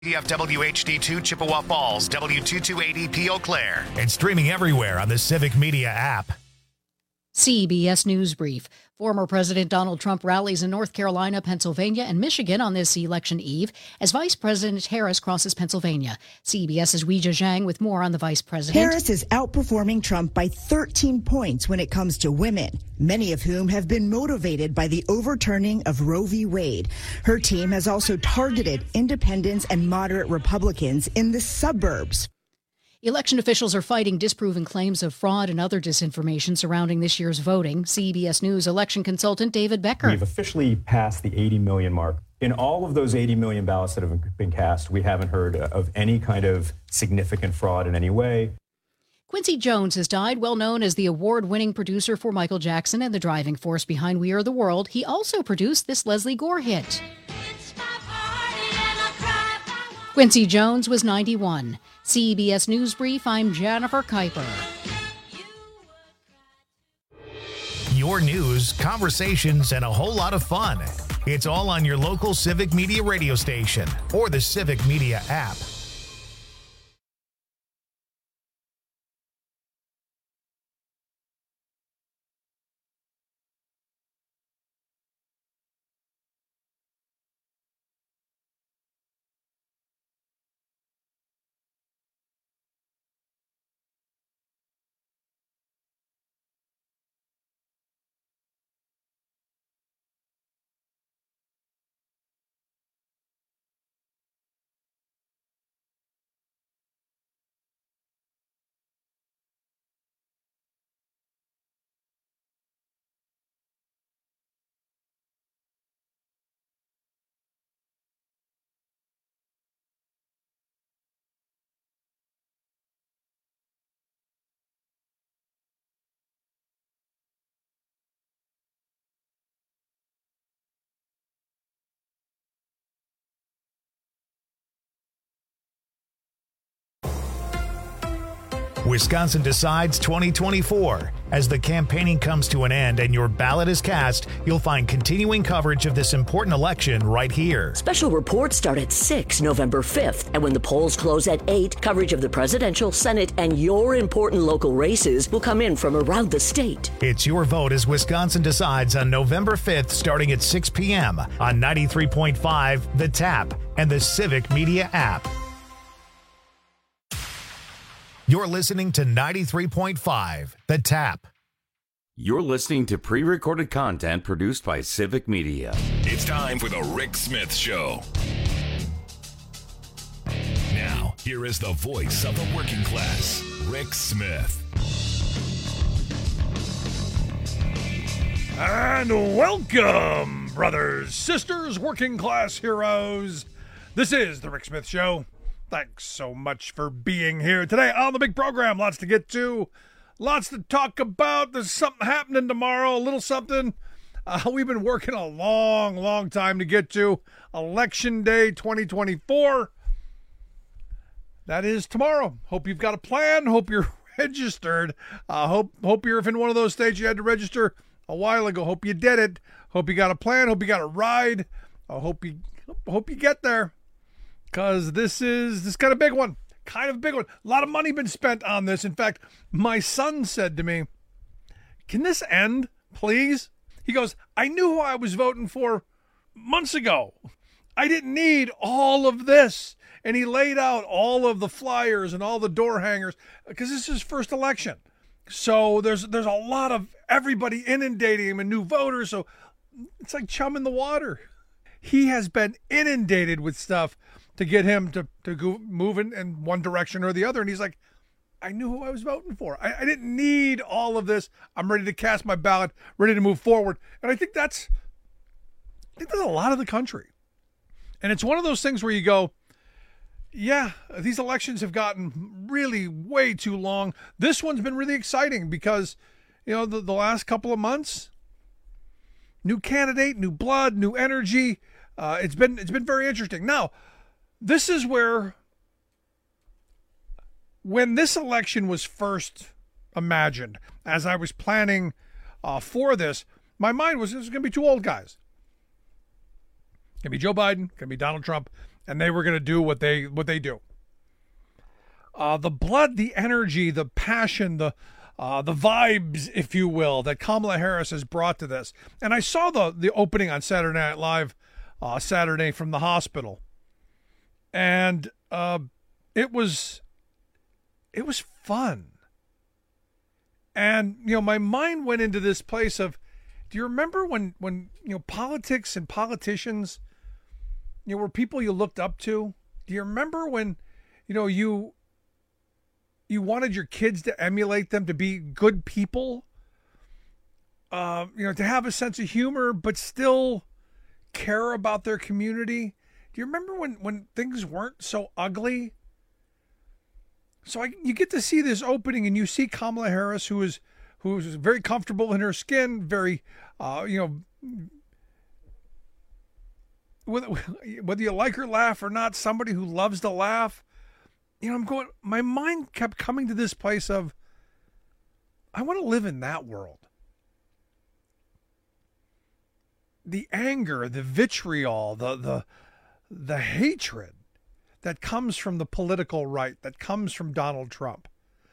WFWHD2 Chippewa Falls, W228EP Eau Claire. And streaming everywhere on the Civic Media app. CBS News Brief. Former President Donald Trump rallies in North Carolina, Pennsylvania, and Michigan on this election eve as Vice President Harris crosses Pennsylvania. CBS's Weijia Zhang with more on the Vice President. Harris is outperforming Trump by 13 points when it comes to women, many of whom have been motivated by the overturning of Roe v. Wade. Her team has also targeted independents and moderate Republicans in the suburbs. Election officials are fighting disproven claims of fraud and other disinformation surrounding this year's voting. CBS News election consultant David Becker. We've officially passed the 80 million mark. In all of those 80 million ballots that have been cast, we haven't heard of any kind of significant fraud in any way. Quincy Jones has died, well known as the award-winning producer for Michael Jackson and the driving force behind We Are the World. He also produced this Leslie Gore hit. Quincy Jones was 91. CBS News Brief, I'm Jennifer Kuiper. Your news, conversations, and a whole lot of fun. It's all on your local Civic Media radio station or the Civic Media app. Wisconsin Decides 2024. As the campaigning comes to an end and your ballot is cast, you'll find continuing coverage of this important election right here. Special reports start at 6 November 5th, and when the polls close at 8, coverage of the presidential, Senate, and your important local races will come in from around the state. It's your vote as Wisconsin Decides on November 5th starting at 6 p.m. on 93.5, The Tap, and the Civic Media app. You're listening to 93.5, The Tap. You're listening to pre-recorded content produced by Civic Media. It's time for the Rick Smith Show. Now, here is the voice of the working class, Rick Smith. And welcome, brothers, sisters, working class heroes. This is the Rick Smith Show. Thanks so much for being here today on the big program. Lots to get to, lots to talk about. There's something happening tomorrow, a little something we've been working a long time to get to. Election Day 2024. That is tomorrow. Hope you've got a plan. Hope you're registered. Hope you're in one of those states you had to register a while ago. Hope you did it. Hope you got a plan. Hope you got a ride. I hope you get there. Because this is kind of big one. Kind of big one. A lot of money been spent on this. In fact, my son said to me, "Can this end, please?" He goes, "I knew who I was voting for months ago. I didn't need all of this." And he laid out all of the flyers and all the door hangers because this is his first election. So there's a lot of everybody inundating him and new voters. So it's like chum in the water. He has been inundated with stuff to get him to go moving in one direction or the other. And he's like, I knew who I was voting for. I didn't need all of this. I'm ready to cast my ballot, ready to move forward. And I think that's a lot of the country. And it's one of those things where you go, yeah, these elections have gotten really way too long. This one's been really exciting because, you know, the last couple of months, new candidate, new blood, new energy. It's been very interesting. Now, this is where, when this election was first imagined, as I was planning for this, my mind was, this is going to be two old guys. It's going to be Joe Biden, going to be Donald Trump, and they were going to do what they do. The blood, the energy, the passion, the vibes, if you will, that Kamala Harris has brought to this. And I saw the opening on Saturday Night Live Saturday from the hospital, and it was fun. And my mind went into this place of, do you remember when politics and politicians were people you looked up to? Do you remember when you wanted your kids to emulate them, to be good people, to have a sense of humor but still care about their community? Do you remember when things weren't so ugly? So you get to see this opening, and you see Kamala Harris, who's very comfortable in her skin, very, whether you like her laugh or not, somebody who loves to laugh. My mind kept coming to this place of, I want to live in that world. The anger, the vitriol, the hatred that comes from the political right, that comes from Donald Trump.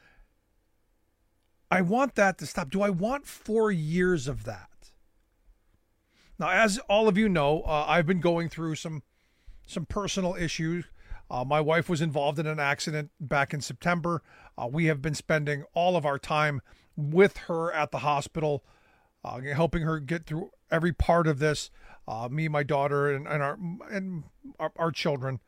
I want that to stop. Do I want 4 years of that? Now, as all of you know, I've been going through some personal issues. My wife was involved in an accident back in September. We have been spending all of our time with her at the hospital, helping her get through every part of this. Me, my daughter, and our children.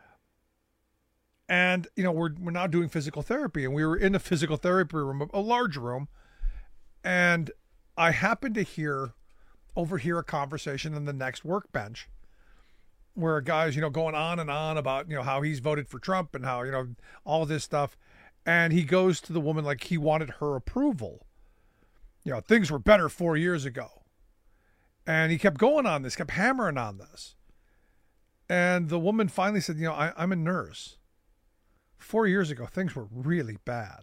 And we're now doing physical therapy, and we were in a physical therapy room, a large room, and I happened to overhear a conversation in the next workbench where a guy's, going on and on about, how he's voted for Trump and how, all this stuff. And he goes to the woman like he wanted her approval. Things were better 4 years ago. And he kept going on this, kept hammering on this. And the woman finally said, I'm a nurse. 4 years ago, things were really bad.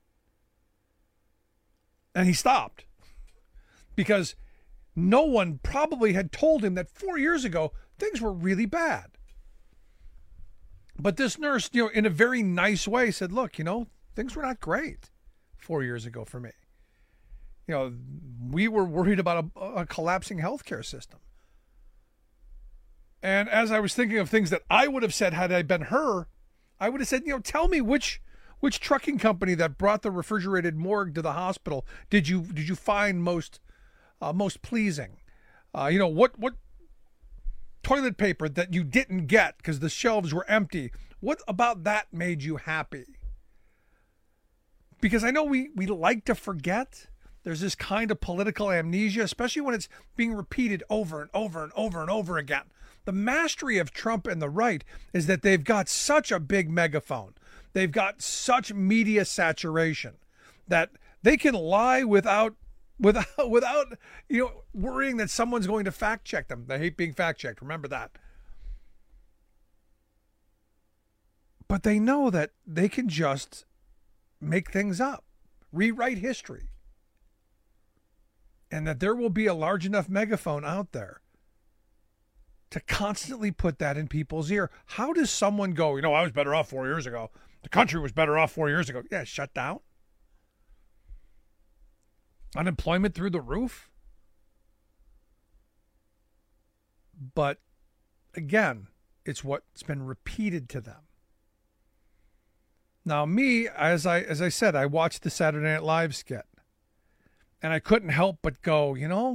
And he stopped because no one probably had told him that 4 years ago, things were really bad. But this nurse, in a very nice way said, look, things were not great 4 years ago for me. We were worried about a collapsing healthcare system. And as I was thinking of things that I would have said had I been her, I would have said, tell me which trucking company that brought the refrigerated morgue to the hospital did you find most pleasing? What toilet paper that you didn't get because the shelves were empty? What about that made you happy? Because I know we like to forget. There's this kind of political amnesia, especially when it's being repeated over and over and over and over again. The mastery of Trump and the right is that they've got such a big megaphone. They've got such media saturation that they can lie without worrying that someone's going to fact check them. They hate being fact checked. Remember that. But they know that they can just make things up, rewrite history, and that there will be a large enough megaphone out there to constantly put that in people's ear. How does someone go, I was better off 4 years ago. The country was better off 4 years ago. Yeah, shut down. Unemployment through the roof. But again, it's what's been repeated to them. Now, me, as I said, I watched the Saturday Night Live skit, and I couldn't help but go,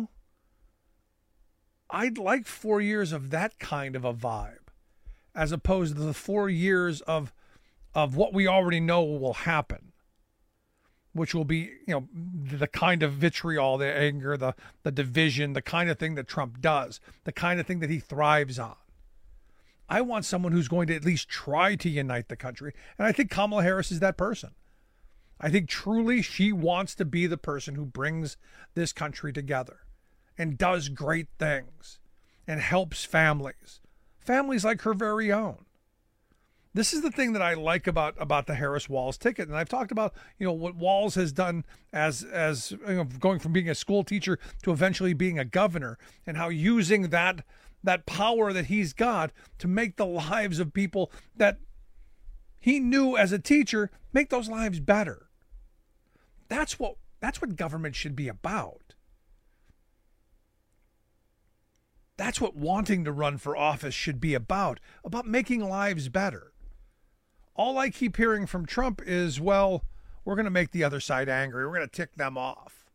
I'd like 4 years of that kind of a vibe, as opposed to the 4 years of what we already know will happen, which will be, the kind of vitriol, the anger, the division, the kind of thing that Trump does, the kind of thing that he thrives on. I want someone who's going to at least try to unite the country, and I think Kamala Harris is that person. I think truly she wants to be the person who brings this country together and does great things and helps families like her very own. This is the thing that I like about the Harris-Walz ticket. And I've talked about, what Walz has done as going from being a school teacher to eventually being a governor, and how using that that power that he's got to make the lives of people that he knew as a teacher, make those lives better. That's what government should be about. That's what wanting to run for office should be about making lives better. All I keep hearing from Trump is, well, we're going to make the other side angry. We're going to tick them off.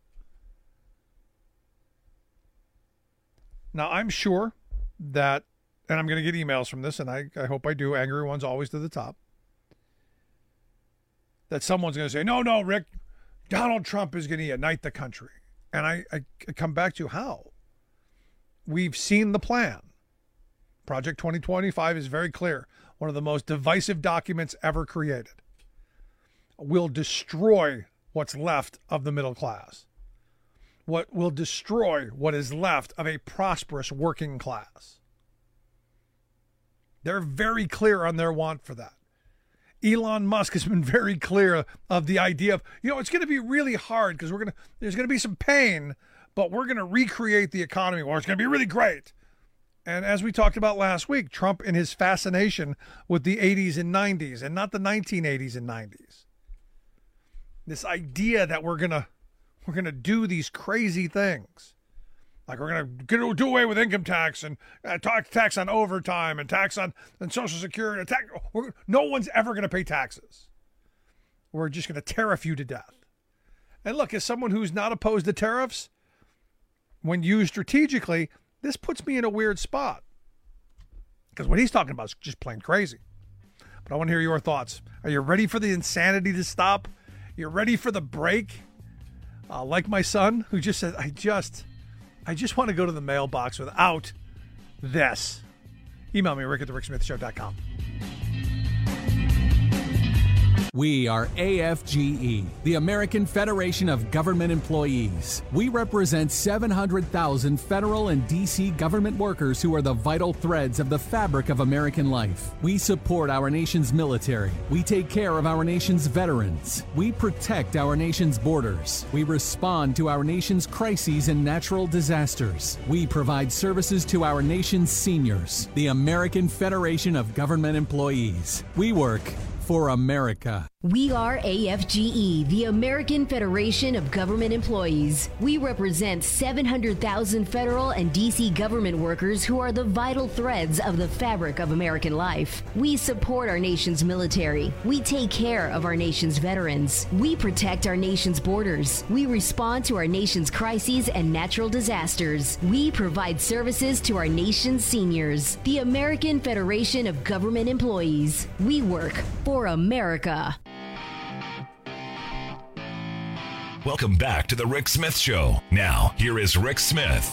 Now, I'm sure that, and I'm going to get emails from this, and I hope I do, angry ones always to the top, that someone's going to say, no, Rick, Donald Trump is going to unite the country. And I come back to how. We've seen the plan. Project 2025 is very clear. One of the most divisive documents ever created. Will destroy what's left of the middle class. What will destroy what is left of a prosperous working class. They're very clear on their want for that. Elon Musk has been very clear of the idea of, it's going to be really hard because there's going to be some pain, but we're going to recreate the economy, or it's going to be really great. And as we talked about last week, Trump and his fascination with the 80s and 90s, and not the 1980s and 90s. This idea that we're going to do these crazy things. Like we're going to do away with income tax and tax on overtime and tax on Social Security. No one's ever going to pay taxes. We're just going to tariff you to death. And look, as someone who's not opposed to tariffs, when used strategically, this puts me in a weird spot. Because what he's talking about is just plain crazy. But I want to hear your thoughts. Are you ready for the insanity to stop? You're ready for the break? Like my son, who just said, I just want to go to the mailbox without this. Email me, rick@thericksmithshow.com. We are AFGE, the American Federation of Government Employees. We represent 700,000 federal and D.C. government workers who are the vital threads of the fabric of American life. We support our nation's military. We take care of our nation's veterans. We protect our nation's borders. We respond to our nation's crises and natural disasters. We provide services to our nation's seniors. The American Federation of Government Employees. We work for America. We are AFGE, the American Federation of Government Employees. We represent 700,000 federal and D.C. government workers who are the vital threads of the fabric of American life. We support our nation's military. We take care of our nation's veterans. We protect our nation's borders. We respond to our nation's crises and natural disasters. We provide services to our nation's seniors. The American Federation of Government Employees. We work for America. Welcome back to the Rick Smith Show. Now, here is Rick Smith.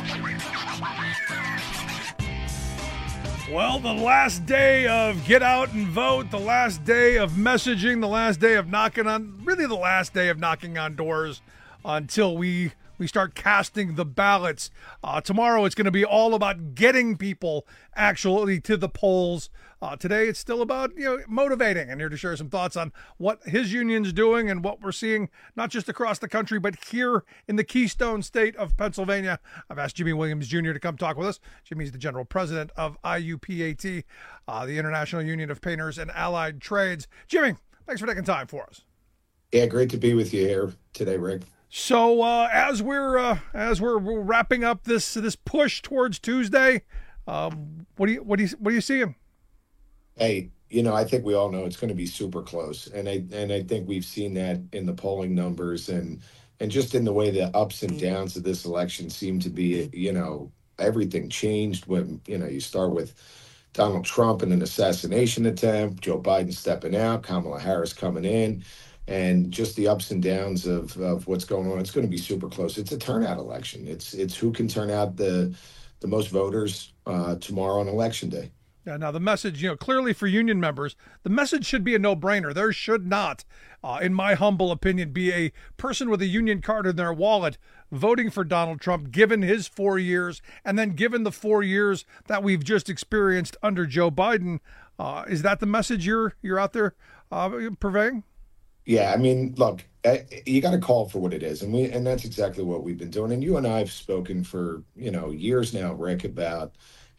Well, the last day of get out and vote, the last day of messaging, the last day of the last day of knocking on doors until we start casting the ballots. Tomorrow it's going to be all about getting people actually to the polls. Today it's still about motivating, and here to share some thoughts on what his union's doing and what we're seeing not just across the country but here in the Keystone State of Pennsylvania. I've asked Jimmy Williams Jr. to come talk with us. Jimmy's the general president of IUPAT, the International Union of Painters and Allied Trades. Jimmy, thanks for taking time for us. Yeah, great to be with you here today, Rick. So as we're wrapping up this push towards Tuesday, what are you seeing? Hey, I think we all know it's going to be super close, and I think we've seen that in the polling numbers and just in the way the ups and downs of this election seem to be. Everything changed when you start with Donald Trump and an assassination attempt, Joe Biden stepping out, Kamala Harris coming in. And just the ups and downs of what's going on. It's going to be super close. It's a turnout election. It's who can turn out the most voters tomorrow on Election Day. Yeah, now the message, clearly for union members, the message should be a no-brainer. There should not, in my humble opinion, be a person with a union card in their wallet voting for Donald Trump, given his 4 years, and then given the 4 years that we've just experienced under Joe Biden. Is that the message you're out there purveying? Yeah, I mean, look, you got to call for what it is, and that's exactly what we've been doing. And you and I have spoken for years now, Rick, about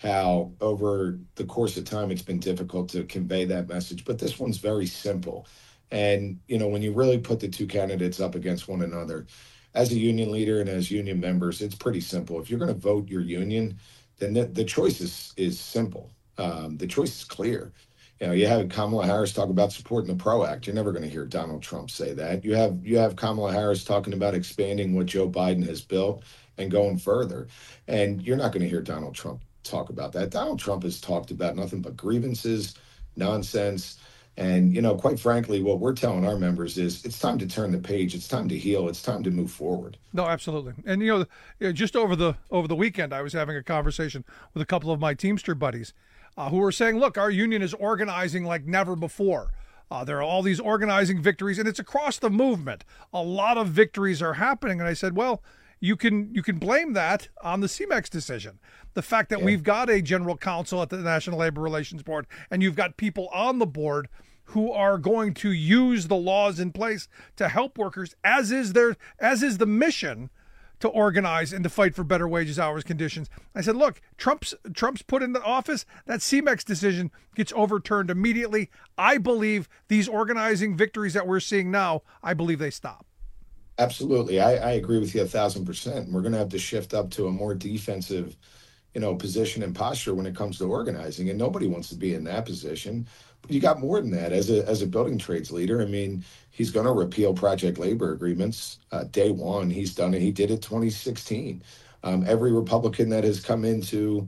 how over the course of time it's been difficult to convey that message. But this one's very simple. And, when you really put the two candidates up against one another, as a union leader and as union members, it's pretty simple. If you're going to vote your union, then the choice is simple. The choice is clear. You have Kamala Harris talk about supporting the PRO Act. You're never going to hear Donald Trump say that. You have Kamala Harris talking about expanding what Joe Biden has built and going further. And you're not going to hear Donald Trump talk about that. Donald Trump has talked about nothing but grievances, nonsense. And, quite frankly, what we're telling our members is it's time to turn the page. It's time to heal. It's time to move forward. No, absolutely. And, just over the weekend, I was having a conversation with a couple of my Teamster buddies who were saying, look, our union is organizing like never before. There are all these organizing victories, and it's across the movement. A lot of victories are happening. And I said, well, you can blame that on the CMEX decision. The fact that we've got a general counsel at the National Labor Relations Board, and you've got people on the board who are going to use the laws in place to help workers, as is the mission to organize and to fight for better wages, hours, conditions. I said, look, Trump's put into office. That CMEX decision gets overturned immediately. I believe these organizing victories that we're seeing now, I believe they stop. Absolutely. I agree with you 1,000%. We're going to have to shift up to a more defensive, position and posture when it comes to organizing. And nobody wants to be in that position. But you got more than that as a building trades leader. I mean, he's going to repeal project labor agreements. Day one, he's done it. He did it 2016. Every Republican that has come into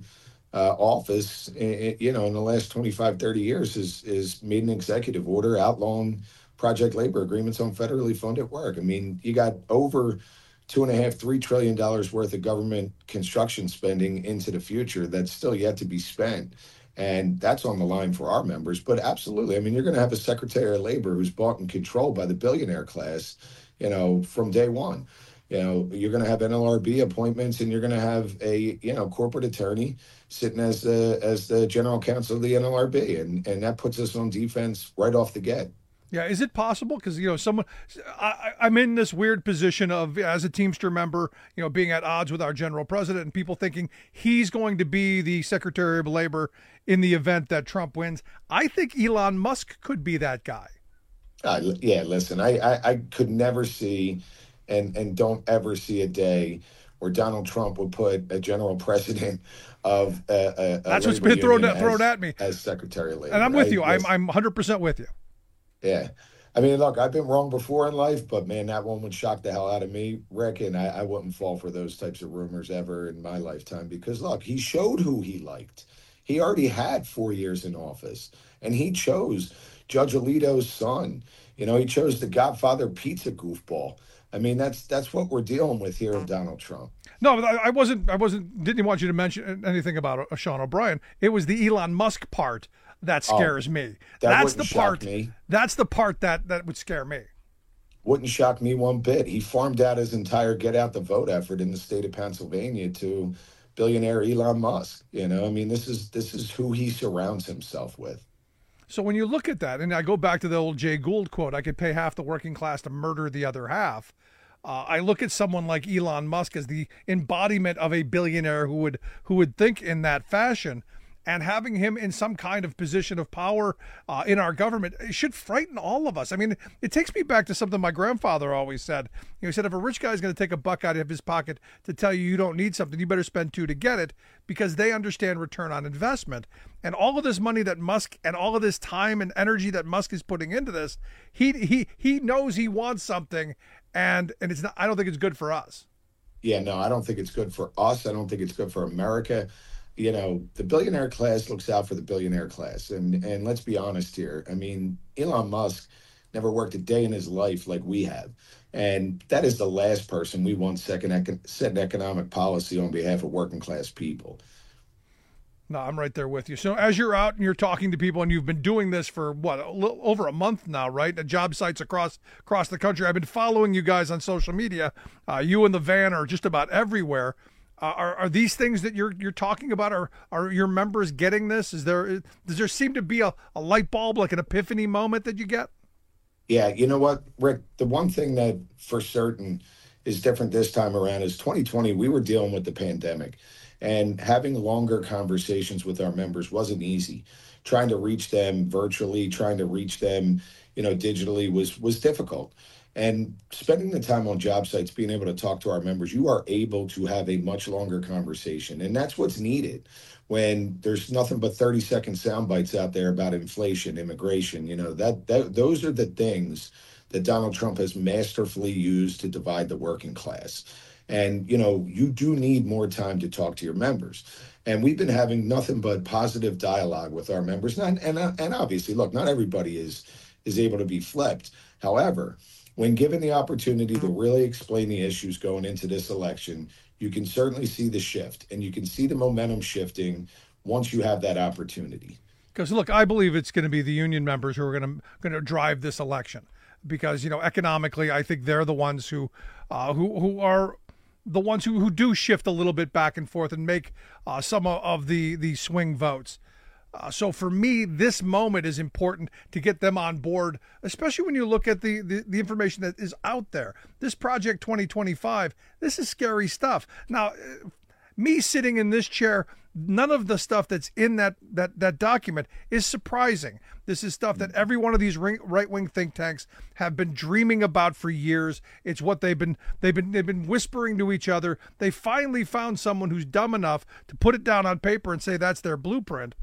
office, in the last 25, 30 years is made an executive order outlawing project labor agreements on federally funded work. I mean, you got over $2.5–3 trillion worth of government construction spending into the future that's still yet to be spent. And that's on the line for our members. But absolutely, I mean, you're going to have a Secretary of Labor who's bought and controlled by the billionaire class, from day one. You're going to have NLRB appointments, and you're going to have a, corporate attorney sitting as the general counsel of the NLRB. And that puts us on defense right off the get. Yeah, is it possible? Because, I'm in this weird position of, as a Teamster member, being at odds with our general president and people thinking he's going to be the Secretary of Labor in the event that Trump wins. I think Elon Musk could be that guy. Yeah, listen, I could never see and don't ever see a day where Donald Trump would put a general president of a That's what's been thrown at me as Secretary of Labor. And I'm with you. I'm 100% with you. Yeah. I mean, look, I've been wrong before in life, but man, that one would shock the hell out of me, Rick, and I wouldn't fall for those types of rumors ever in my lifetime because, look, he showed who he liked. He already had 4 years in office, and he chose Judge Alito's son. He chose the Godfather pizza goofball. I mean, that's what we're dealing with here with Donald Trump. No, I didn't want you to mention anything about Sean O'Brien. It was the Elon Musk part that scares me. That's the part that would scare me. Wouldn't shock me one bit. He farmed out his entire get out the vote effort in the state of Pennsylvania to billionaire Elon Musk. I mean, this is who he surrounds himself with. So when you look at that, and I go back to the old Jay Gould quote, I could pay half the working class to murder the other half. I look at someone like Elon Musk as the embodiment of a billionaire who would think in that fashion. And having him in some kind of position of power in our government, it should frighten all of us. I mean, it takes me back to something my grandfather always said. He said, if a rich guy is going to take a buck out of his pocket to tell you don't need something, you better spend two to get it because they understand return on investment. And all of this money that Musk and all of this time and energy that Musk is putting into this, he knows he wants something, and it's not. I don't think it's good for us. Yeah, no, I don't think it's good for us. I don't think it's good for America. The billionaire class looks out for the billionaire class. And let's be honest here. I mean, Elon Musk never worked a day in his life like we have. And that is the last person we want setting economic policy on behalf of working class people. No, I'm right there with you. So as you're out and you're talking to people, and you've been doing this for a little over a month now, right? At job sites across the country. I've been following you guys on social media. You and the van are just about everywhere. Are these things that you're talking about? Are your members getting this? Does there seem to be a light bulb, like an epiphany moment that you get? Yeah, you know what, Rick? The one thing that for certain is different this time around is 2020. We were dealing with the pandemic, And having longer conversations with our members wasn't easy. Trying to reach them virtually, trying to reach them, digitally was difficult. And spending the time on job sites, being able to talk to our members, you are able to have a much longer conversation. And that's what's needed when there's nothing but 30-second sound bites out there about inflation, immigration. Those are the things that Donald Trump has masterfully used to divide the working class. And, you do need more time to talk to your members. And we've been having nothing but positive dialogue with our members. And obviously, look, not everybody is able to be flipped. However, when given the opportunity to really explain the issues going into this election, you can certainly see the shift, and you can see the momentum shifting once you have that opportunity. Because, look, I believe it's going to be the union members who are going to drive this election. Because, economically, I think they're the ones who are the ones who do shift a little bit back and forth and make some of the swing votes. So for me, this moment is important to get them on board, especially when you look at the information that is out there. This Project 2025, this is scary stuff. Now, me sitting in this chair, none of the stuff that's in that document is surprising. This is stuff that every one of these right-wing think tanks have been dreaming about for years. It's what they've been whispering to each other. They finally found someone who's dumb enough to put it down on paper and say that's their blueprint.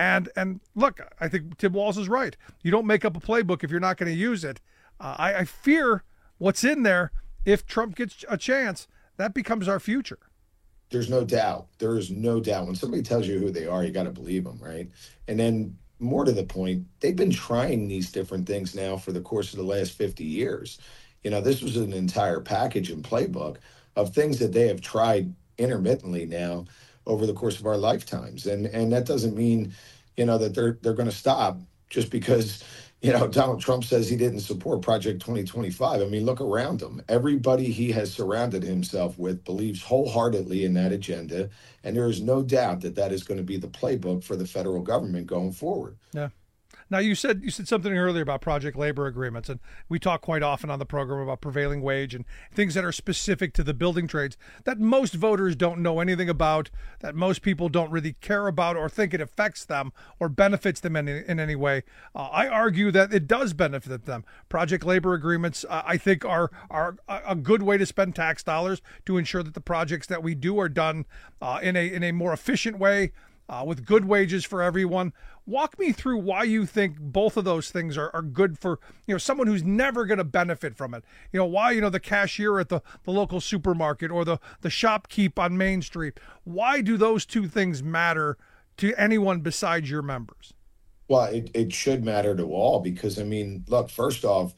And look, I think Tim Walz is right. You don't make up a playbook if you're not going to use it. I fear what's in there. If Trump gets a chance, that becomes our future. There's no doubt. There is no doubt. When somebody tells you who they are, you got to believe them, right? And then more to the point, they've been trying these different things now for the course of the last 50 years. This was an entire package and playbook of things that they have tried intermittently now over the course of our lifetimes. And that doesn't mean, that they're going to stop just because, Donald Trump says he didn't support Project 2025. I mean, look around him. Everybody he has surrounded himself with believes wholeheartedly in that agenda. And there is no doubt that that is going to be the playbook for the federal government going forward. Yeah. Now, you said something earlier about project labor agreements, and we talk quite often on the program about prevailing wage and things that are specific to the building trades that most voters don't know anything about, that most people don't really care about or think it affects them or benefits them in any way. I argue that it does benefit them. Project labor agreements, I think, are a good way to spend tax dollars to ensure that the projects that we do are done in a more efficient way, with good wages for everyone. Walk me through why you think both of those things are good for, someone who's never going to benefit from it. Why, the cashier at the local supermarket or the shopkeep on Main Street. Why do those two things matter to anyone besides your members? Well, it should matter to all because, look, first off,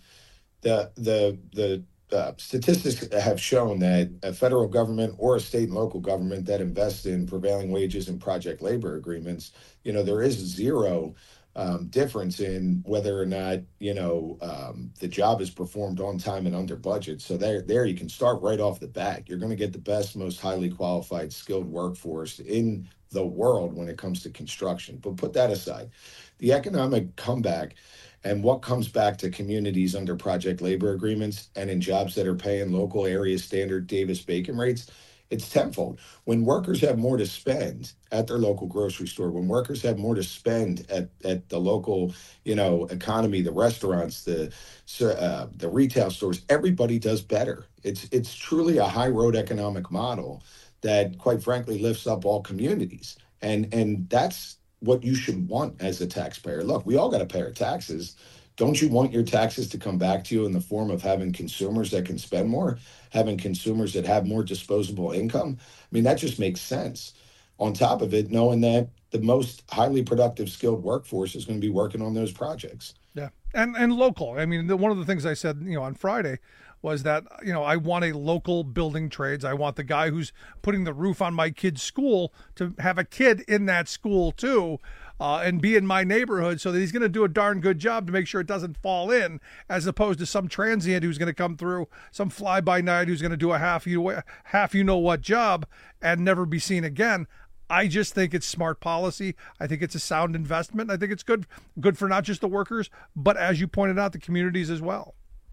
the statistics have shown that a federal government or a state and local government that invests in prevailing wages and project labor agreements, there is zero difference in whether or not, the job is performed on time and under budget. So there you can start right off the bat. You're going to get the best, most highly qualified, skilled workforce in the world when it comes to construction. But put that aside, the economic comeback and what comes back to communities under project labor agreements and in jobs that are paying local area standard Davis-Bacon rates, it's tenfold. When workers have more to spend at their local grocery store, when workers have more to spend at the local, economy, the restaurants, the retail stores, everybody does better. It's truly a high road economic model that, quite frankly, lifts up all communities. And that's what you should want as a taxpayer. Look, we all got to pay our taxes. Don't you want your taxes to come back to you in the form of having consumers that can spend more, having consumers that have more disposable income? That just makes sense. On top of it, knowing that the most highly productive, skilled workforce is going to be working on those projects. Yeah, and local. One of the things I said, on Friday was that, I want a local building trades. I want the guy who's putting the roof on my kid's school to have a kid in that school too, and be in my neighborhood so that he's going to do a darn good job to make sure it doesn't fall in, as opposed to some transient who's going to come through, some fly-by-night who's going to do a half you-know-what job and never be seen again. I just think it's smart policy. I think it's a sound investment. I think it's good for not just the workers, but as you pointed out, the communities as well.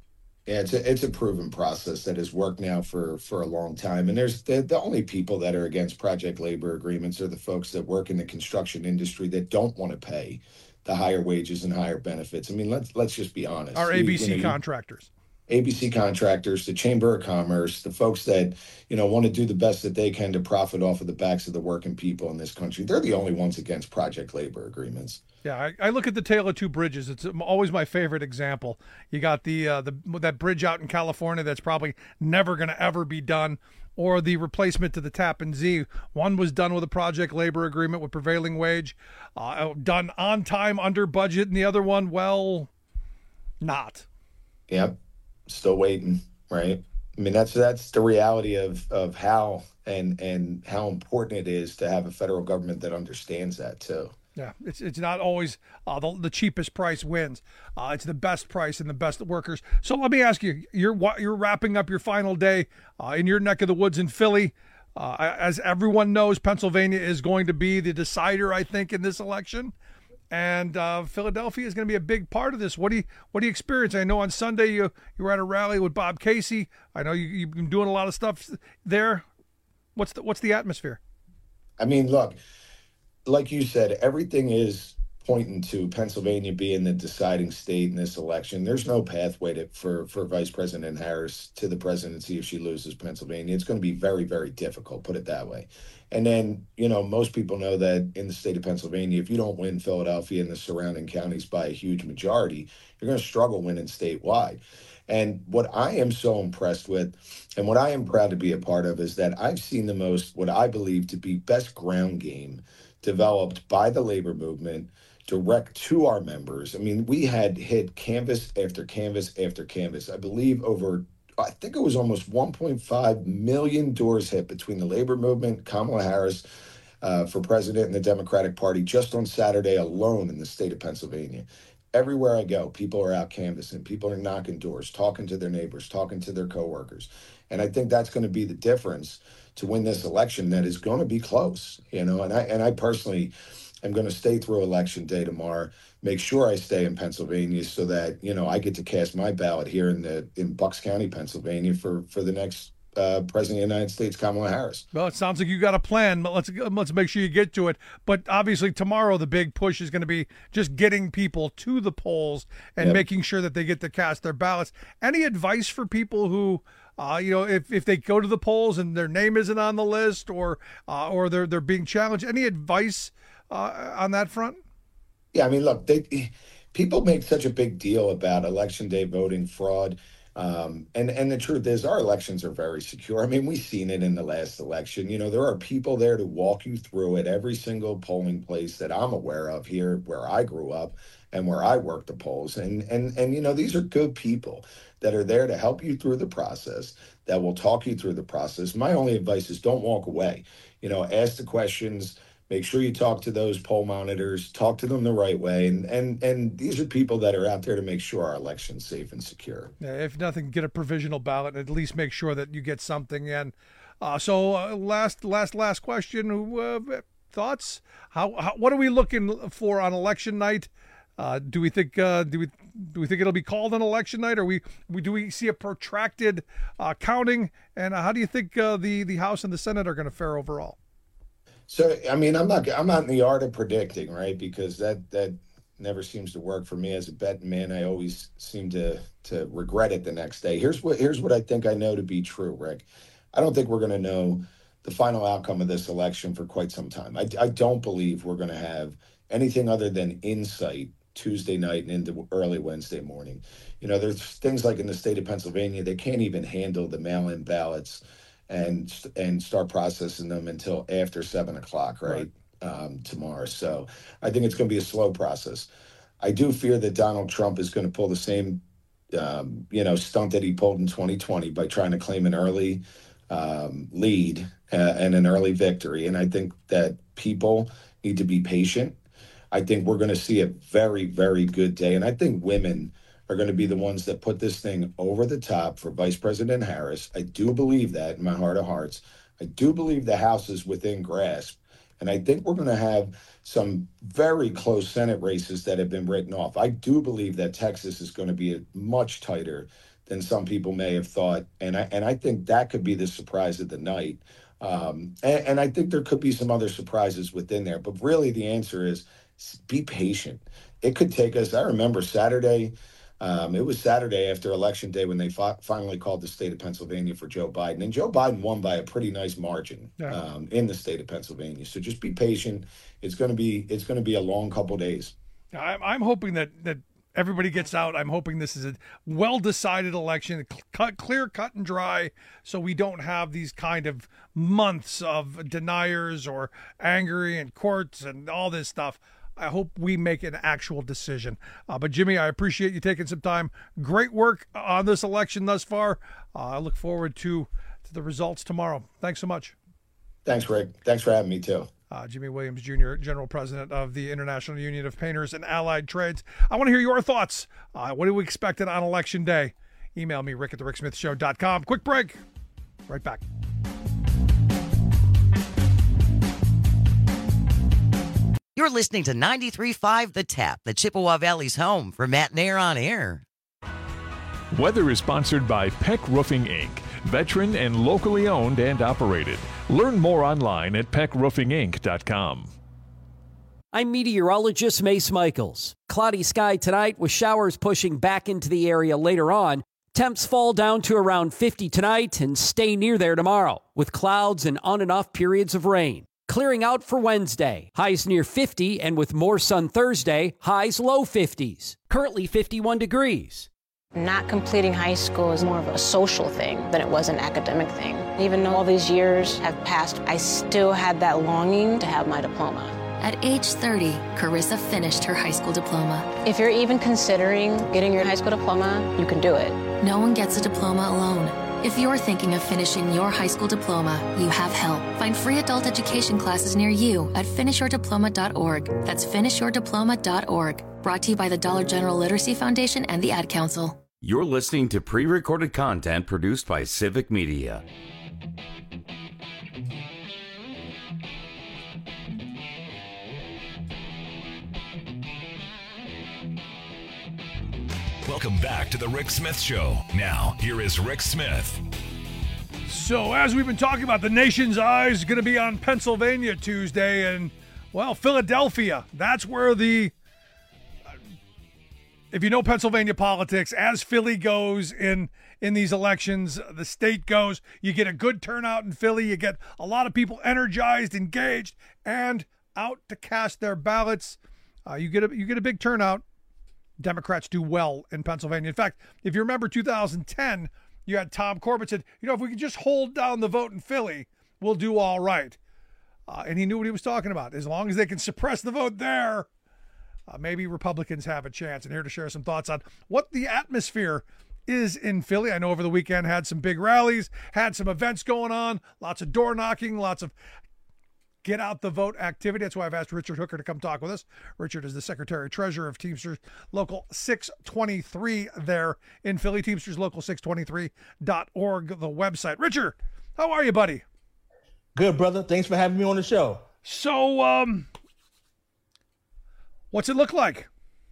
Yeah, it's a proven process that has worked now for a long time. And there's the only people that are against project labor agreements are the folks that work in the construction industry that don't want to pay the higher wages and higher benefits. I mean, let's just be honest. Our ABC contractors. ABC contractors, the Chamber of Commerce, the folks that, want to do the best that they can to profit off of the backs of the working people in this country. They're the only ones against project labor agreements. Yeah, I look at the Tale of Two Bridges. It's always my favorite example. You got that bridge out in California that's probably never going to ever be done, or the replacement to the Tappan Zee. One was done with a project labor agreement with prevailing wage, done on time, under budget, and the other one, well, not. Yep. Still waiting, right? I mean, that's the reality of how and how important it is to have a federal government that understands that too. Yeah, it's not always the cheapest price wins. It's the best price and the best workers. So let me ask you, you're wrapping up your final day in your neck of the woods in Philly. As everyone knows, Pennsylvania is going to be the decider, I think, in this election. And Philadelphia is going to be a big part of this. What do you experience? I know on Sunday you were at a rally with Bob Casey. I know you've been doing a lot of stuff there. What's the atmosphere? I mean, look, like you said, everything is pointing to Pennsylvania being the deciding state in this election. There's no pathway for Vice President Harris to the presidency if she loses Pennsylvania. It's going to be very, very difficult, put it that way. And then, most people know that in the state of Pennsylvania, if you don't win Philadelphia and the surrounding counties by a huge majority, you're going to struggle winning statewide. And what I am so impressed with and what I am proud to be a part of is that I've seen the most, what I believe to be best ground game developed by the labor movement direct to our members. I mean, we had hit canvas after canvas after canvas. I believe I think it was almost 1.5 million doors hit between the labor movement, Kamala Harris for president, and the Democratic Party just on Saturday alone in the state of Pennsylvania. Everywhere I go, people are out canvassing. People are knocking doors, talking to their neighbors, talking to their coworkers. And I think that's going to be the difference to win this election that is going to be close, and I personally am going to stay through Election Day tomorrow, make sure I stay in Pennsylvania so that, I get to cast my ballot here in Bucks County, Pennsylvania for the next President of the United States, Kamala Harris. Well, it sounds like you got a plan, but let's make sure you get to it. But obviously tomorrow the big push is going to be just getting people to the polls and making sure that they get to cast their ballots. Any advice for people who, if they go to the polls and their name isn't on the list or they're being challenged, any advice on that front? Yeah, I mean, look, people make such a big deal about Election Day voting fraud. And the truth is our elections are very secure. I mean, we've seen it in the last election. There are people there to walk you through at every single polling place that I'm aware of here where I grew up and where I work the polls. And these are good people that are there to help you through the process, that will talk you through the process. My only advice is don't walk away. Ask the questions. Make sure you talk to those poll monitors, talk to them the right way. And these are people that are out there to make sure our election's safe and secure. Yeah, if nothing, get a provisional ballot and at least make sure that you get something in. So last question, thoughts? What are we looking for on election night? Do we think it'll be called on election night, or do we see a protracted counting? And how do you think the House and the Senate are going to fare overall? So, I mean, I'm not in the art of predicting, right? Because that never seems to work for me as a betting man. I always seem to regret it the next day. Here's what I think I know to be true, Rick. I don't think we're going to know the final outcome of this election for quite some time. I don't believe we're going to have anything other than insight Tuesday night and into early Wednesday morning. There's things like in the state of Pennsylvania, they can't even handle the mail-in ballots and start processing them until after 7:00, right? Tomorrow. So I think it's going to be a slow process. I do fear that Donald Trump is going to pull the same, stunt that he pulled in 2020 by trying to claim an early lead and an early victory. And I think that people need to be patient. I think we're going to see a very, very good day. And I think women are going to be the ones that put this thing over the top for Vice President Harris. I do believe that in my heart of hearts. I do believe the House is within grasp. And I think we're going to have some very close Senate races that have been written off. I do believe that Texas is going to be much tighter than some people may have thought. And I think that could be the surprise of the night. And I think there could be some other surprises within there. But really, the answer is be patient. It could take us. I remember Saturday. It was Saturday after Election Day when they finally called the state of Pennsylvania for Joe Biden. And Joe Biden won by a pretty nice margin in the state of Pennsylvania. So just be patient. It's going to be a long couple days. I'm hoping that everybody gets out. I'm hoping this is a well-decided election, clear, cut, and dry, so we don't have these kind of months of deniers or angry in courts and all this stuff. I hope we make an actual decision. But, Jimmy, I appreciate you taking some time. Great work on this election thus far. I look forward to the results tomorrow. Thanks so much. Thanks, Rick. Thanks for having me, too. Jimmy Williams, Jr., General President of the International Union of Painters and Allied Trades. I want to hear your thoughts. What do we expect on Election Day? Email me, rick@thericksmithshow.com. Quick break. Right back. You're listening to 93.5 The Tap, the Chippewa Valley's home for Matt Nair on Air. Weather is sponsored by Peck Roofing, Inc., veteran and locally owned and operated. Learn more online at peckroofinginc.com. I'm meteorologist Mace Michaels. Cloudy sky tonight with showers pushing back into the area later on. Temps fall down to around 50 tonight and stay near there tomorrow with clouds and on and off periods of rain. Clearing out for Wednesday. Highs near 50 and with more sun Thursday, highs low 50s. Currently 51 degrees. Not completing high school is more of a social thing than it was an academic thing. Even though all these years have passed, I still had that longing to have my diploma. At age 30, Carissa finished her high school diploma. If you're even considering getting your high school diploma, you can do it. No one gets a diploma alone. If you're thinking of finishing your high school diploma, you have help. Find free adult education classes near you at finishyourdiploma.org. That's finishyourdiploma.org. Brought to you by the Dollar General Literacy Foundation and the Ad Council. You're listening to pre-recorded content produced by Civic Media. Welcome back to the Rick Smith Show. Now, here is Rick Smith. So, as we've been talking about, the nation's eyes going to be on Pennsylvania Tuesday and, well, Philadelphia. That's where if you know Pennsylvania politics, as Philly goes in these elections, the state goes, you get a good turnout in Philly. You get a lot of people energized, engaged, and out to cast their ballots. You get a big turnout. Democrats do well in Pennsylvania. In fact, if you remember 2010, you had Tom Corbett said, if we could just hold down the vote in Philly, we'll do all right. And he knew what he was talking about. As long as they can suppress the vote there, maybe Republicans have a chance. And here to share some thoughts on what the atmosphere is in Philly. I know over the weekend had some big rallies, had some events going on, lots of door knocking, lots of get out the vote activity. That's why I've asked Richard Hooker to come talk with us. Richard is the Secretary-Treasurer of Teamsters Local 623 there in Philly. TeamstersLocal623.org, the website. Richard, how are you, buddy? Good, brother. Thanks for having me on the show. So, what's it look like?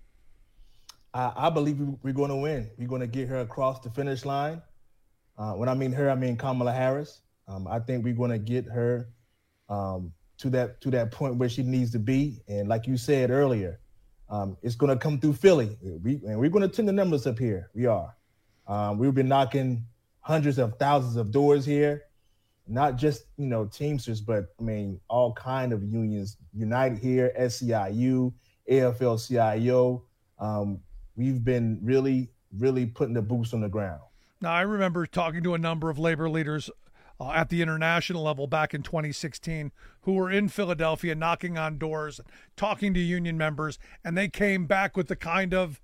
I believe we're going to win. We're going to get her across the finish line. When I mean her, I mean Kamala Harris. I think we're going to get her to that point where she needs to be. And like you said earlier, it's going to come through Philly. We're going to turn the numbers up here. We are. We've been knocking hundreds of thousands of doors here, not just, Teamsters, but all kind of unions, United here, SCIU, AFL-CIO. We've been really, really putting the boots on the ground. Now, I remember talking to a number of labor leaders at the international level back in 2016 who were in Philadelphia knocking on doors, talking to union members, and they came back with the kind of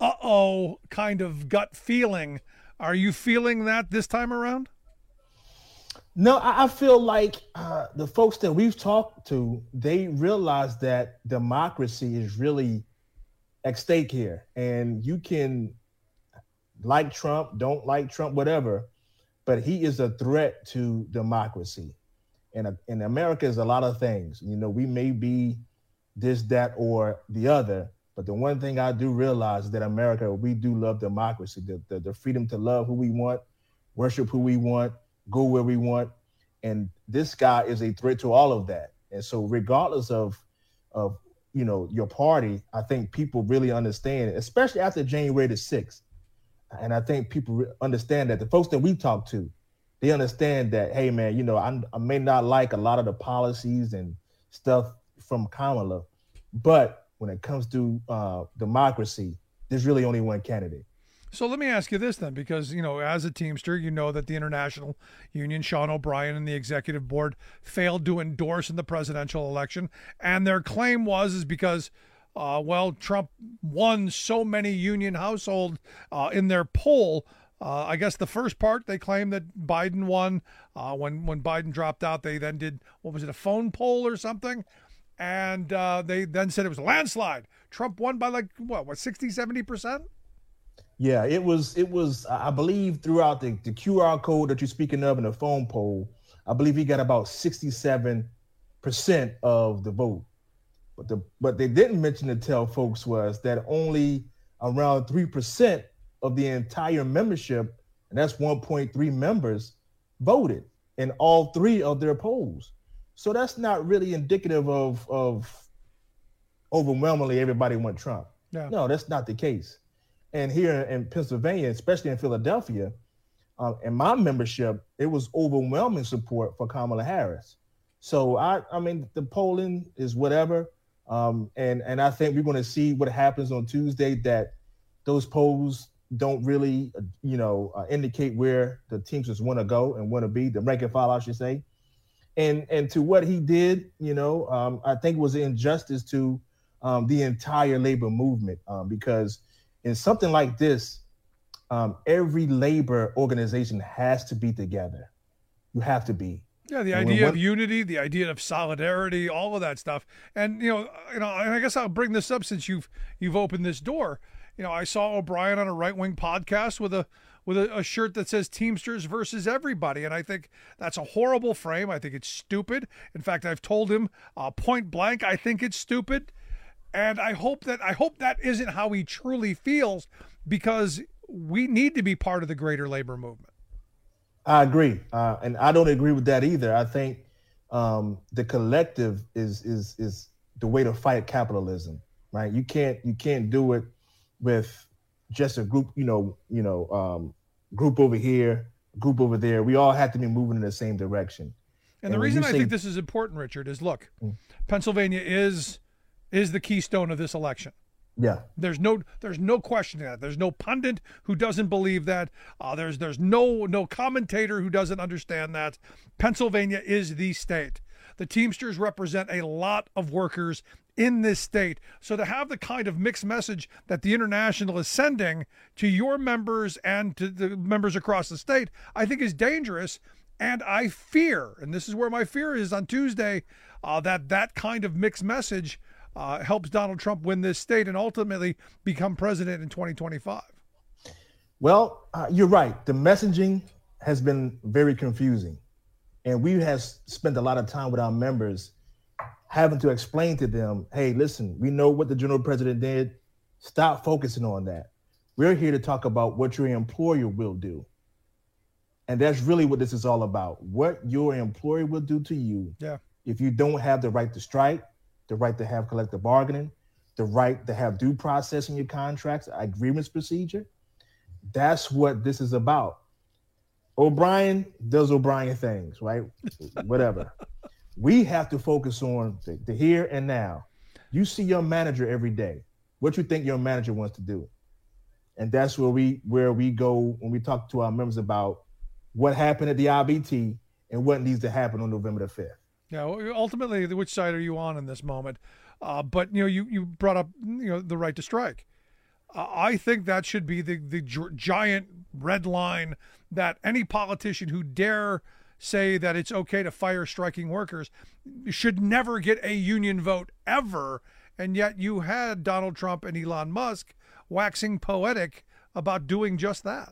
gut feeling. Are you feeling that this time around? No, I feel like the folks that we've talked to, they realize that democracy is really at stake here. And you can like Trump, don't like Trump, whatever, but he is a threat to democracy. And in America is a lot of things. We may be this, that, or the other, But the one thing I do realize is that America, we do love democracy, the freedom to love who we want, worship who we want, go where we want. And this guy is a threat to all of that. And so regardless of your party, I think people really understand, especially after January the 6th. And I think people understand that. The folks that we talk to, they understand that, hey, man, I may not like a lot of the policies and stuff from Kamala, but when it comes to democracy, there's really only one candidate. So let me ask you this then, because, as a Teamster, you know that the International Union, Sean O'Brien and the executive board failed to endorse in the presidential election. And their claim is because, Trump won so many union households in their poll. I guess the first part, they claimed that Biden won. When Biden dropped out, they then did, a phone poll or something? And they then said it was a landslide. Trump won by 60, 70%? Yeah, it was, I believe, throughout the QR code that you're speaking of in the phone poll, I believe he got about 67% of the vote. But they didn't mention to tell folks was that only around 3% of the entire membership, and that's 1.3 members, voted in all three of their polls. So that's not really indicative of overwhelmingly everybody want Trump. Yeah. No, that's not the case. And here in Pennsylvania, especially in Philadelphia, in my membership, it was overwhelming support for Kamala Harris. So I mean, the polling is whatever. And I think we're going to see what happens on Tuesday, that those polls don't really, indicate where the Teamsters want to go and want to be, the rank and file, I should say. And to what he did, I think it was an injustice to the entire labor movement, because in something like this, every labor organization has to be together. You have to be. Yeah, the idea of unity, the idea of solidarity, all of that stuff. And and I guess I'll bring this up since you've opened this door. I saw O'Brien on a right-wing podcast with a shirt that says Teamsters versus everybody, and I think that's a horrible frame. I think it's stupid. In fact, I've told him point blank, I think it's stupid. And I hope that isn't how he truly feels, because we need to be part of the greater labor movement. I agree. And I don't agree with that either. I think the collective is the way to fight capitalism, right? You can't do it with just a group, group over here, group over there. We all have to be moving in the same direction. And the reason I think this is important, Richard, is look, Pennsylvania is the keystone of this election. Yeah. There's no questioning that. There's no pundit who doesn't believe that. There's no commentator who doesn't understand that. Pennsylvania is the state. The Teamsters represent a lot of workers in this state. So to have the kind of mixed message that the International is sending to your members and to the members across the state, I think is dangerous. And I fear, and this is where my fear is on Tuesday, that kind of mixed message helps Donald Trump win this state and ultimately become president in 2025. Well, you're right. The messaging has been very confusing. And we have spent a lot of time with our members having to explain to them, hey, listen, we know what the general president did. Stop focusing on that. We're here to talk about what your employer will do. And that's really what this is all about. What your employer will do to you if you don't have the right to strike, the right to have collective bargaining, the right to have due process in your contracts, agreements procedure. That's what this is about. O'Brien does O'Brien things, right? Whatever. We have to focus on the here and now. You see your manager every day. What you think your manager wants to do. And that's where we go when we talk to our members about what happened at the IBT and what needs to happen on November the 5th. Yeah, ultimately, which side are you on in this moment? But you brought up the right to strike. I think that should be the giant red line that any politician who dare say that it's okay to fire striking workers should never get a union vote ever. And yet you had Donald Trump and Elon Musk waxing poetic about doing just that.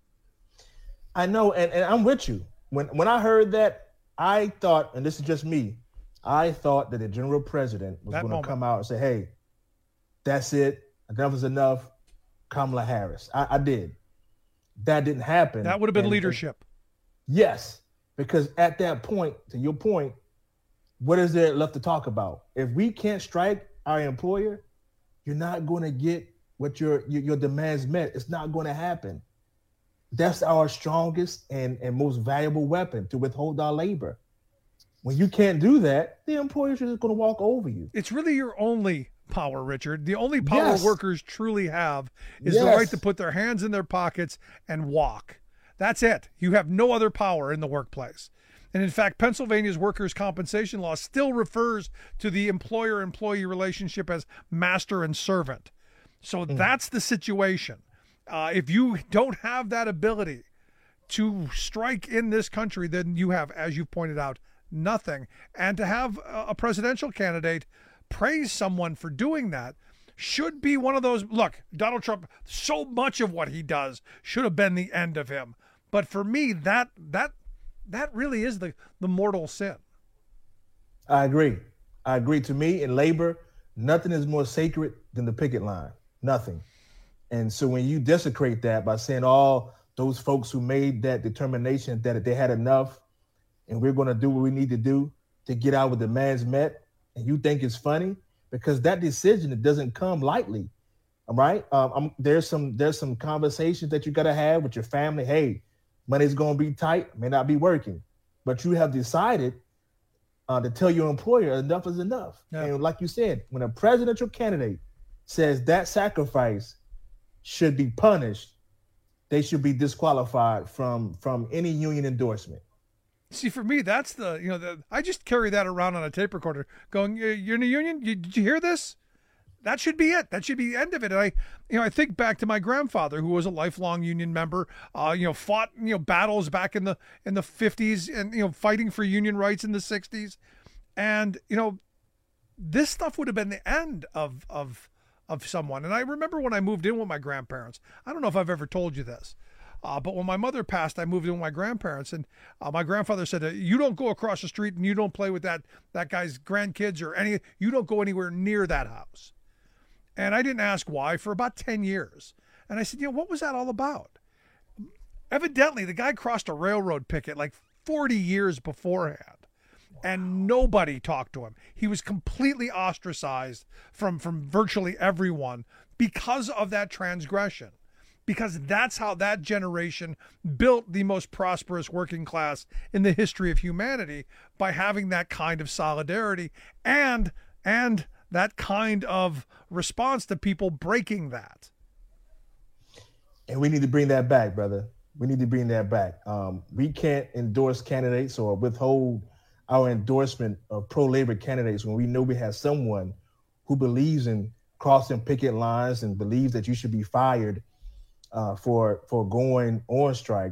I know, and I'm with you. When I heard that, I thought, and this is just me, I thought that the general president was going to come out and say, hey, That's it. Enough is enough. Kamala Harris. I did. That didn't happen. That would have been leadership. Yes, because at that point, to your point, what is there left to talk about? If we can't strike our employer, you're not going to get what your demands met. It's not going to happen. That's our strongest and most valuable weapon, to withhold our labor. When you can't do that, the employers are just going to walk over you. It's really your only power, Richard. The only power workers truly have is the right to put their hands in their pockets and walk. That's it. You have no other power in the workplace. And in fact, Pennsylvania's workers' compensation law still refers to the employer-employee relationship as master and servant. So that's the situation. If you don't have that ability to strike in this country, then you have, as you pointed out, nothing. And to have a presidential candidate praise someone for doing that should be one of those, look, Donald Trump, so much of what he does should have been the end of him. But for me, that really is the mortal sin. I agree. To me, in labor, nothing is more sacred than the picket line. Nothing. And so when you desecrate that by saying all those folks who made that determination that they had enough and we're going to do what we need to do to get our demands met, and you think it's funny, because that decision, it doesn't come lightly. All right. There's some conversations that you got to have with your family. Hey, money's going to be tight, may not be working, but you have decided to tell your employer enough is enough. Yeah. And like you said, when a presidential candidate says that sacrifice should be punished, they should be disqualified from any union endorsement. See, for me, that's I just carry that around on a tape recorder going, you're in a union? Did you hear this? That should be it. That should be the end of it. And I think back to my grandfather, who was a lifelong union member, fought, battles back in the 50s and, fighting for union rights in the 60s. And, this stuff would have been the end of someone. And I remember when I moved in with my grandparents, I don't know if I've ever told you this, but when my mother passed, I moved in with my grandparents, and my grandfather said, you don't go across the street and you don't play with that guy's grandkids or you don't go anywhere near that house. And I didn't ask why for about 10 years. And I said, what was that all about? Evidently, the guy crossed a railroad picket like 40 years beforehand. And nobody talked to him. He was completely ostracized from virtually everyone because of that transgression. Because that's how that generation built the most prosperous working class in the history of humanity, by having that kind of solidarity and that kind of response to people breaking that. And we need to bring that back, brother. We need to bring that back. We can't endorse candidates or withhold our endorsement of pro-labor candidates when we know we have someone who believes in crossing picket lines and believes that you should be fired for going on strike.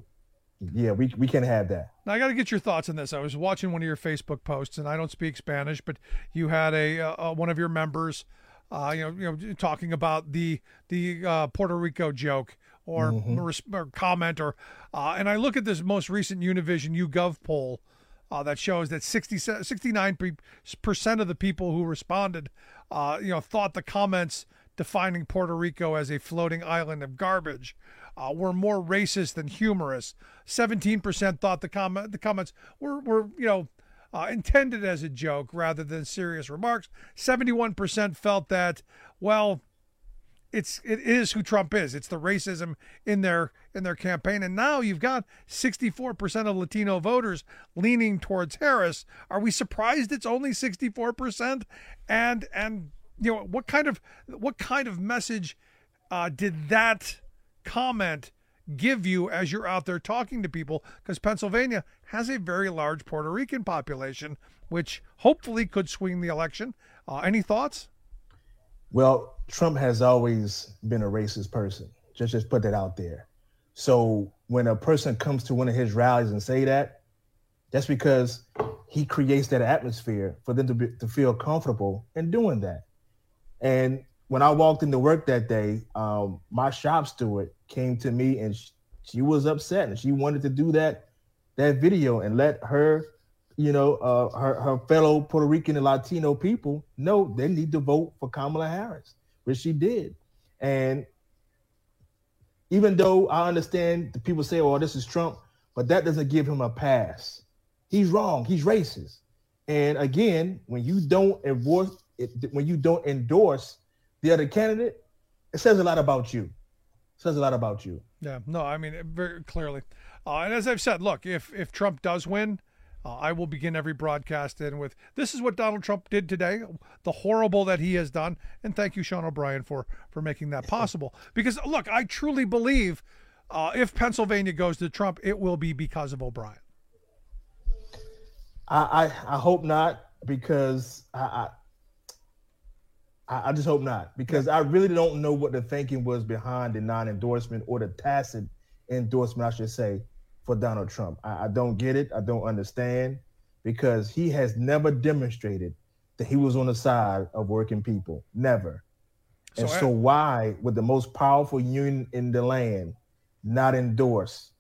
We can't have that. Now, I got to get your thoughts on this. I was watching one of your Facebook posts, and I don't speak Spanish, but you had one of your members, talking about the Puerto Rico joke or comment, and I look at this most recent Univision YouGov poll that shows that 69% of the people who responded, thought the comments defining Puerto Rico as a floating island of garbage were more racist than humorous. 17% thought the comments were intended as a joke rather than serious remarks. 71% felt that, well, it is who Trump is. It's the racism in their campaign. And now you've got 64% of Latino voters leaning towards Harris. Are we surprised it's only 64%? And what kind of message did that comment give you as you're out there talking to people? Because Pennsylvania has a very large Puerto Rican population, which hopefully could swing the election. Any thoughts? Well, Trump has always been a racist person. Just put that out there. So when a person comes to one of his rallies and say that, that's because he creates that atmosphere for them to feel comfortable in doing that. And when I walked into work that day, my shop steward came to me and she was upset and she wanted to do that video and let her her fellow Puerto Rican and Latino people know they need to vote for Kamala Harris, which she did. And even though I understand the people say, "Oh, this is Trump," but that doesn't give him a pass. He's wrong. He's racist. And again, when you don't endorse the other candidate, it says a lot about you. It says a lot about you. Yeah, no, I mean, very clearly. And as I've said, look, if Trump does win, I will begin every broadcast in with, this is what Donald Trump did today, the horrible that he has done. And thank you, Sean O'Brien, for making that possible. Because, look, I truly believe if Pennsylvania goes to Trump, it will be because of O'Brien. I hope not, because I just hope not, because I really don't know what the thinking was behind the non-endorsement, or the tacit endorsement, I should say, for Donald Trump. I don't get it. I don't understand, because he has never demonstrated that he was on the side of working people. Never. And so why would the most powerful union in the land not endorse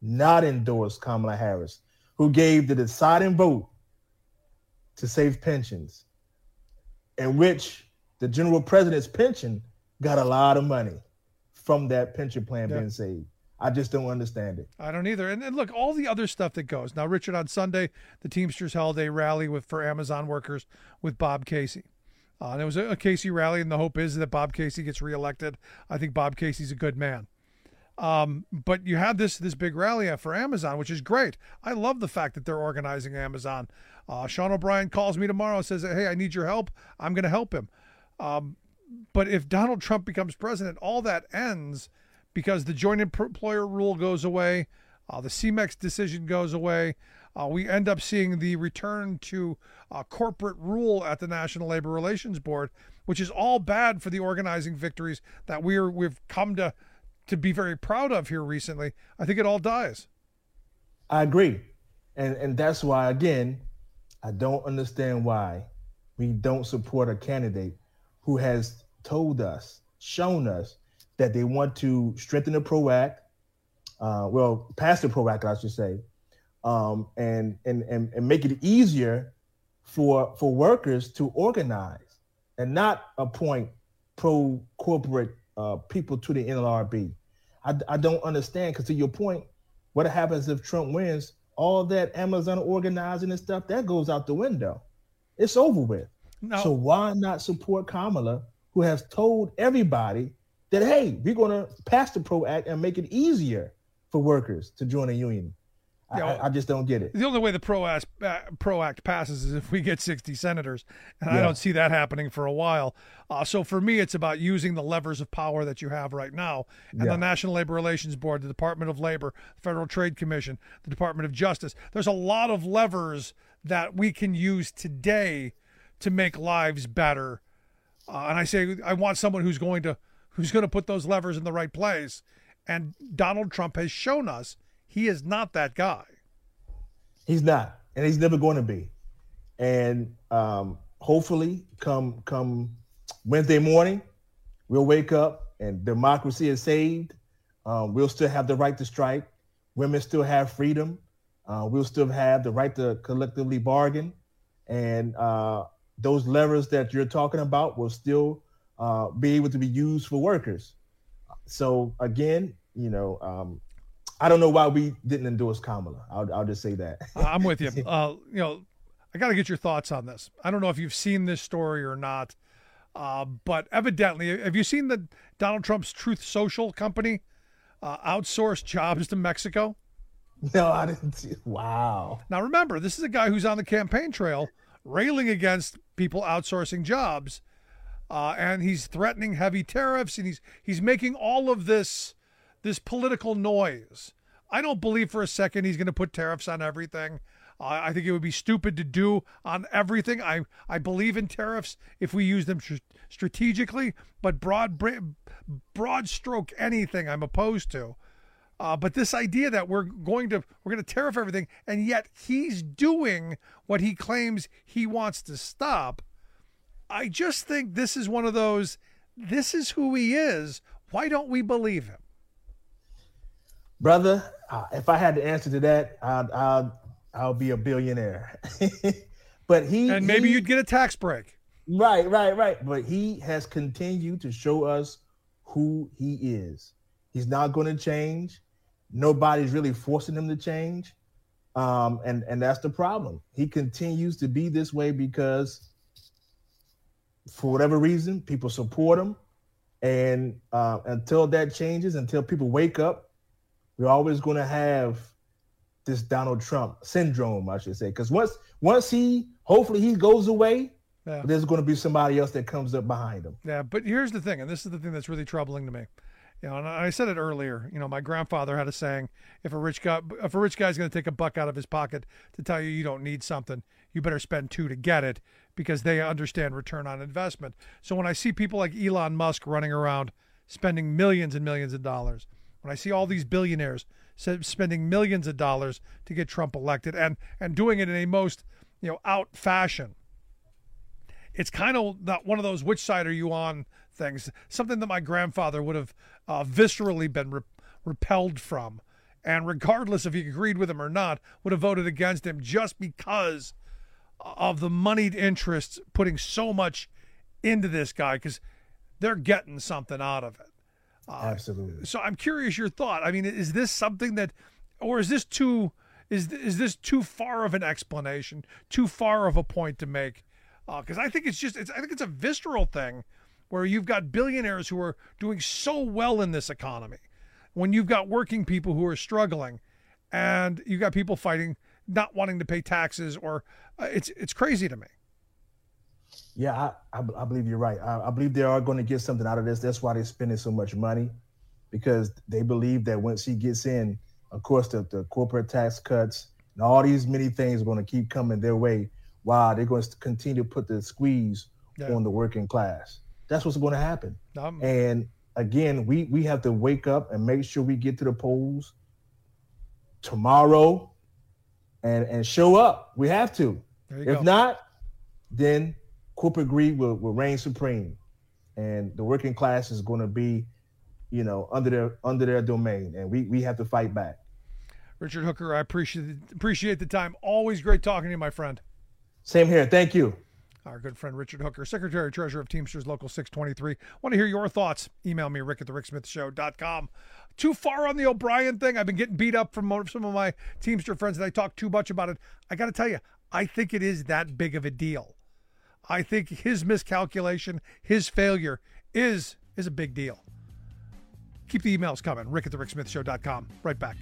Kamala Harris, who gave the deciding vote to save pensions, in which the general president's pension got a lot of money from that pension plan being saved? I just don't understand it. I don't either. And look, all the other stuff that goes. Now, Richard, on Sunday, the Teamsters held a rally for Amazon workers with Bob Casey. There was a Casey rally, and the hope is that Bob Casey gets reelected. I think Bob Casey's a good man. But you had this big rally for Amazon, which is great. I love the fact that they're organizing Amazon. Sean O'Brien calls me tomorrow and says, "Hey, I need your help." I'm going to help him. But if Donald Trump becomes president, all that ends, because the joint employer rule goes away, the CMEX decision goes away. We end up seeing the return to corporate rule at the National Labor Relations Board, which is all bad for the organizing victories that we've come to be very proud of here recently. I think it all dies. I agree. And that's why, again, I don't understand why we don't support a candidate who has shown us that they want to strengthen the PRO Act, pass the PRO Act, I should say, and make it easier for workers to organize, and not appoint pro-corporate people to the NLRB. I don't understand, because to your point, what happens if Trump wins? All that Amazon organizing and stuff, that goes out the window. It's over with. No. So why not support Kamala, who has told everybody that, hey, we're going to pass the PRO Act and make it easier for workers to join a union? I just don't get it. The only way the PRO Act passes is if we get 60 senators, and I don't see that happening for a while. So for me, it's about using the levers of power that you have right now. And the National Labor Relations Board, the Department of Labor, the Federal Trade Commission, the Department of Justice. There's a lot of levers that we can use today to make lives better. And I say I want someone who's going to put those levers in the right place. And Donald Trump has shown us he is not that guy. He's not, and he's never going to be. And hopefully, come Wednesday morning, we'll wake up and democracy is saved. We'll still have the right to strike. Women still have freedom. We'll still have the right to collectively bargain. And those levers that you're talking about will still be able to be used for workers. So again, I don't know why we didn't endorse Kamala. I'll just say that. I'm with you. I got to get your thoughts on this. I don't know if you've seen this story or not, but evidently, have you seen that Donald Trump's Truth Social company outsourced jobs to Mexico? No, I didn't see it. Wow. Now, remember, this is a guy who's on the campaign trail railing against people outsourcing jobs, and he's threatening heavy tariffs, and he's making all of this political noise. I don't believe for a second he's going to put tariffs on everything. I think it would be stupid to do on everything. I believe in tariffs if we use them strategically, but broad stroke anything I'm opposed to. But this idea that we're going to tariff everything, and yet he's doing what he claims he wants to stop. I just think this is one of those, this is who he is. Why don't we believe him? Brother, if I had the answer to that, I'll be a billionaire. But maybe you'd get a tax break. Right. But he has continued to show us who he is. He's not going to change. Nobody's really forcing him to change. And that's the problem. He continues to be this way because for whatever reason, people support him. And until that changes, until people wake up, we're always going to have this Donald Trump syndrome, I should say. Because once hopefully he goes away, there's going to be somebody else that comes up behind him. Yeah, but here's the thing, and this is the thing that's really troubling to me. And I said it earlier. My grandfather had a saying: if a rich guy's going to take a buck out of his pocket to tell you don't need something, you better spend $2 to get it, because they understand return on investment. So when I see people like Elon Musk running around spending millions and millions of dollars, when I see all these billionaires spending millions of dollars to get Trump elected and doing it in a most out fashion, it's kind of not one of those which side are you on things, something that my grandfather would have viscerally been repelled from, and regardless if he agreed with him or not, would have voted against him just because of the moneyed interests putting so much into this guy, because they're getting something out of it. Absolutely. So I'm curious your thought. I mean, is this something that, or is this too far of an explanation, too far of a point to make? Because I think it's a visceral thing where you've got billionaires who are doing so well in this economy, when you've got working people who are struggling, and you've got people fighting, not wanting to pay taxes, or it's crazy to me. Yeah, I believe you're right. I believe they are going to get something out of this. That's why they're spending so much money, because they believe that once he gets in, of course, the corporate tax cuts and all these many things are going to keep coming their way. Wow, they're going to continue to put the squeeze on the working class. That's what's going to happen. And again, we have to wake up and make sure we get to the polls tomorrow and show up. We have to. If not, then corporate greed will reign supreme, and the working class is going to be, under their domain, and we have to fight back. Richard Hooker, I appreciate the time. Always great talking to you, my friend. Same here. Thank you. Our good friend Richard Hooker, Secretary-Treasurer of Teamsters Local 623. Want to hear your thoughts? Email me, rick@thericksmithshow.com. Too far on the O'Brien thing? I've been getting beat up from some of my Teamster friends that I talk too much about it. I got to tell you, I think it is that big of a deal. I think his miscalculation, his failure is a big deal. Keep the emails coming. rick@thericksmithshow.com. Right back.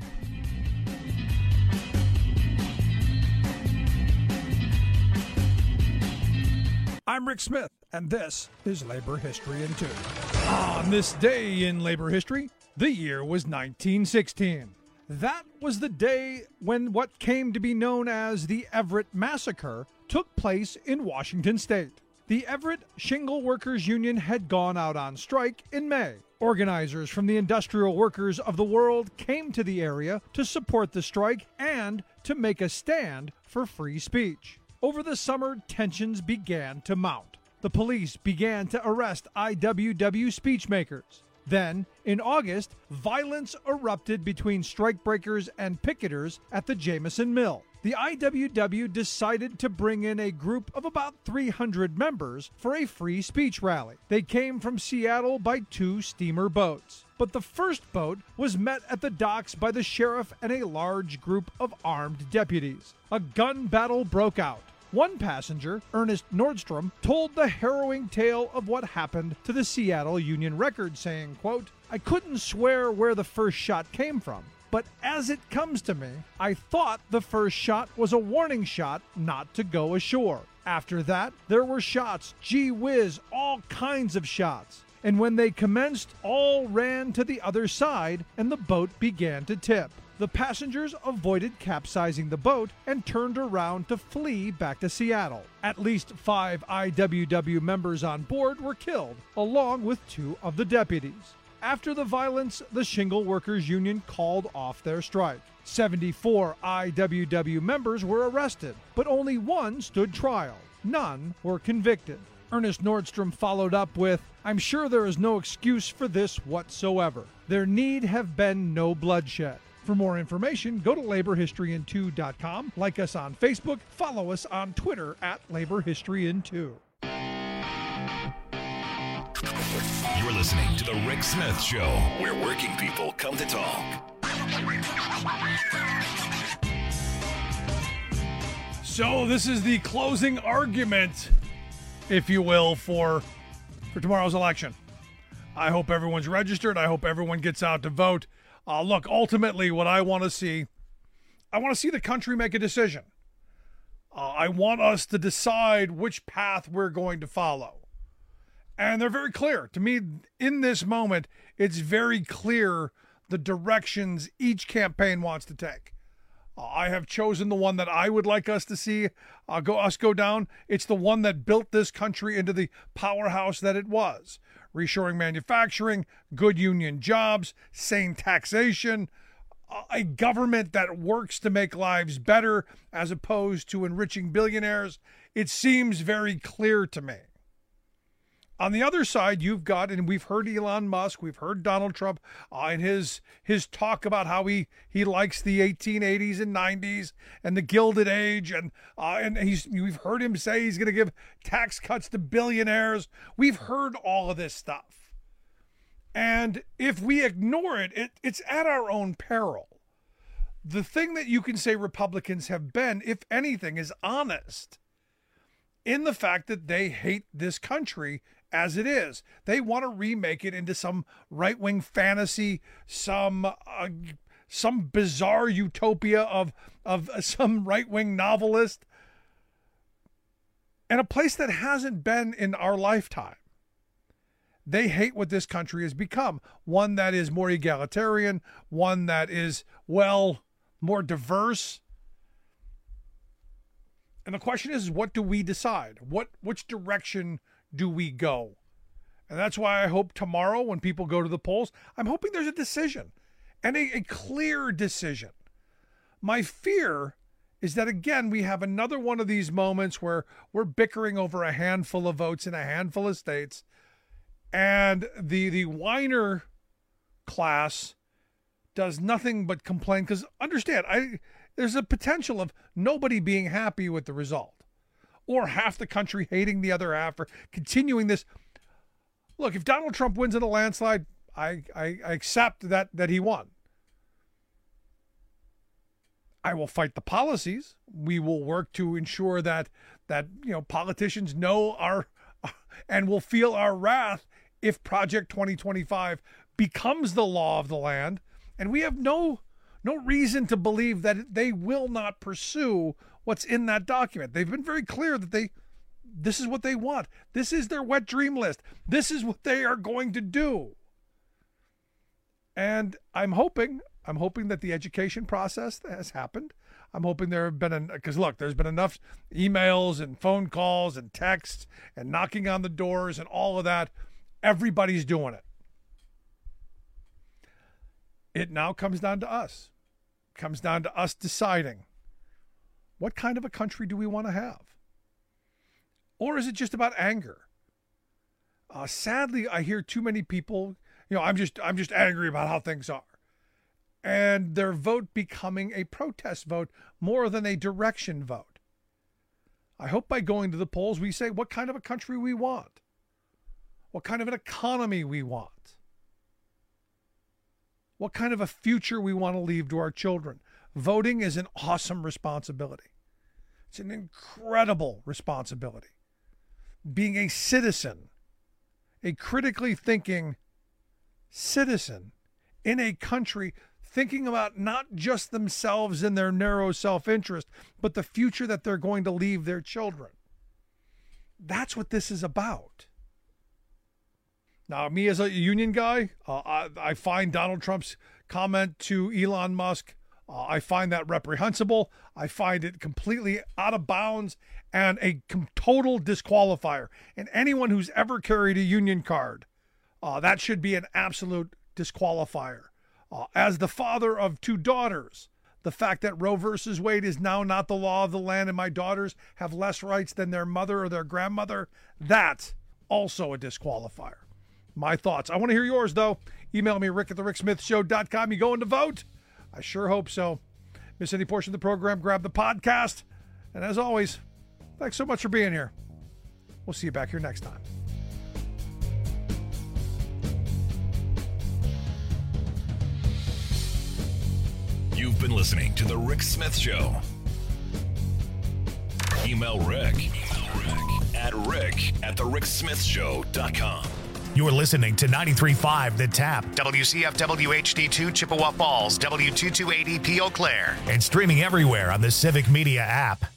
I'm Rick Smith, and this is Labor History in 2. On this day in labor history, the year was 1916. That was the day when what came to be known as the Everett Massacre took place in Washington State. The Everett Shingle Workers Union had gone out on strike in May. Organizers from the industrial workers of the world came to the area to support the strike and to make a stand for free speech. Over the summer, tensions began to mount. The police began to arrest IWW speechmakers. Then, in August, violence erupted between strikebreakers and picketers at the Jameson Mill. The IWW decided to bring in a group of about 300 members for a free speech rally. They came from Seattle by 2 steamer boats. But the first boat was met at the docks by the sheriff and a large group of armed deputies. A gun battle broke out. One passenger, Ernest Nordstrom, told the harrowing tale of what happened to the Seattle Union Record, saying, quote, "I couldn't swear where the first shot came from, but as it comes to me, I thought the first shot was a warning shot not to go ashore. After that, there were shots, gee whiz, all kinds of shots. And when they commenced, all ran to the other side, and the boat began to tip. The passengers avoided capsizing the boat and turned around to flee back to Seattle. At least 5 IWW members on board were killed, along with 2 of the deputies. After the violence, the Shingle Workers Union called off their strike. 74 IWW members were arrested, but only 1 stood trial. None were convicted. Ernest Nordstrom followed up with, "I'm sure there is no excuse for this whatsoever. There need have been no bloodshed. For more information, go to laborhistoryin2.com, like us on Facebook, follow us on Twitter at laborhistoryin2. You're listening to The Rick Smith Show, where working people come to talk. So this is the closing argument, if you will, for tomorrow's election. I hope everyone's registered. I hope everyone gets out to vote. Look, ultimately, what I want to see the country make a decision. I want us to decide which path we're going to follow. And they're very clear. To me, in this moment, it's very clear the directions each campaign wants to take. I have chosen the one that I would like us to see go down. It's the one that built this country into the powerhouse that it was. Reshoring manufacturing, good union jobs, sane taxation, a government that works to make lives better as opposed to enriching billionaires. It seems very clear to me. On the other side, you've got, and we've heard Elon Musk, we've heard Donald Trump in his talk about how he likes the 1880s and 90s and the Gilded Age, and we've heard him say he's going to give tax cuts to billionaires. We've heard all of this stuff. And if we ignore it, it's at our own peril. The thing that you can say Republicans have been, if anything, is honest in the fact that they hate this country as it is. They want to remake it into some right-wing fantasy, some bizarre utopia of some right-wing novelist, and a place that hasn't been in our lifetime. They hate what this country has become, one that is more egalitarian, one that is, well, more diverse. And the question is, what do we decide? Which direction do we go? And that's why I hope tomorrow when people go to the polls, I'm hoping there's a decision, and a clear decision. My fear is that, again, we have another one of these moments where we're bickering over a handful of votes in a handful of states, and the whiner class does nothing but complain. Because understand, there's a potential of nobody being happy with the result, or half the country hating the other half, or continuing this. Look, if Donald Trump wins in a landslide, I accept that he won. I will fight the policies. We will work to ensure that politicians know our and will feel our wrath if Project 2025 becomes the law of the land. And we have no reason to believe that they will not pursue what's in that document. They've been very clear that this is what they want. This is their wet dream list. This is what they are going to do. And I'm hoping that the education process has happened. I'm hoping there have been, because look, there's been enough emails and phone calls and texts and knocking on the doors and all of that. Everybody's doing it. It now comes down to us. It comes down to us deciding, what kind of a country do we want to have? Or is it just about anger? Sadly, I hear too many people, I'm just angry about how things are. And their vote becoming a protest vote more than a direction vote. I hope by going to the polls, we say what kind of a country we want. What kind of an economy we want. What kind of a future we want to leave to our children. Voting is an awesome responsibility. It's an incredible responsibility. Being a citizen, a critically thinking citizen in a country thinking about not just themselves and their narrow self-interest, but the future that they're going to leave their children. That's what this is about. Now, me as a union guy, I find Donald Trump's comment to Elon Musk, I find that reprehensible. I find it completely out of bounds and a total disqualifier. And anyone who's ever carried a union card, that should be an absolute disqualifier. As the father of two daughters, the fact that Roe versus Wade is now not the law of the land and my daughters have less rights than their mother or their grandmother, that's also a disqualifier. My thoughts. I want to hear yours, though. Email me, rick@thericksmithshow.com. You going to vote? I sure hope so. Miss any portion of the program, grab the podcast. And as always, thanks so much for being here. We'll see you back here next time. You've been listening to The Rick Smith Show. Email Rick at rick@thericksmithshow.com. You're listening to 93.5 The Tap. WCFW HD2 Chippewa Falls, W228EP Eau Claire. And streaming everywhere on the Civic Media app.